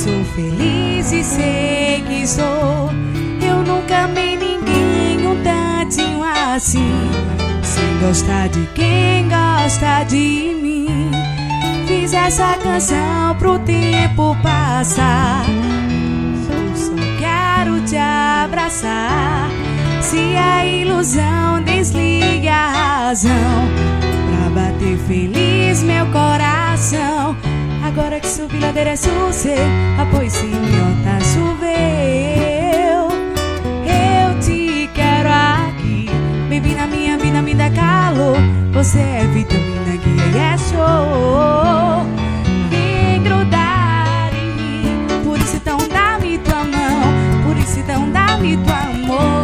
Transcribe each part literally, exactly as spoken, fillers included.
sou feliz e sei que sou. Eu nunca amei ninguém um tantinho assim, sem gostar de quem gosta de mim. Fiz essa canção pro tempo passar, eu só quero te abraçar. Se a ilusão desliga a razão, pra bater feliz meu coração. Agora que subi ladeira é sossego, apoio se tá choveu. Eu te quero aqui, baby, na minha vida me dá calor. Você é vitamina, guia e é show. Vem grudar em mim, por isso então dá-me tua mão, por isso então dá-me tua amor.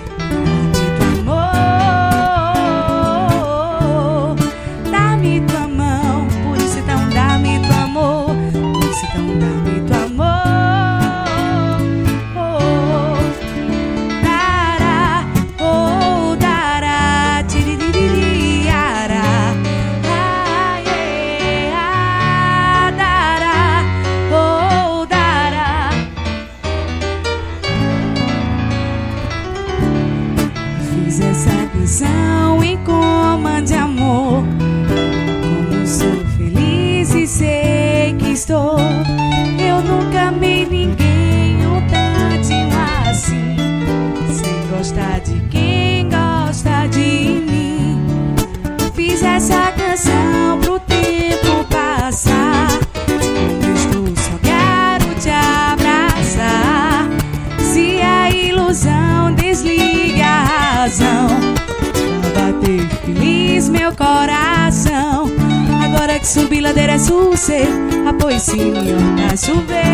Fiz essa canção em coma de amor, como sou feliz e sei que estou. Eu nunca amei ninguém um tantinho assim, sem gostar de quem gosta de mim. Fiz essa canção pro tempo passar, quando estou só quero te abraçar. Se a ilusão desliga a razão, pra bater feliz meu coração. Agora que subi ladeira é sossego, apoio sim, tá chovendo.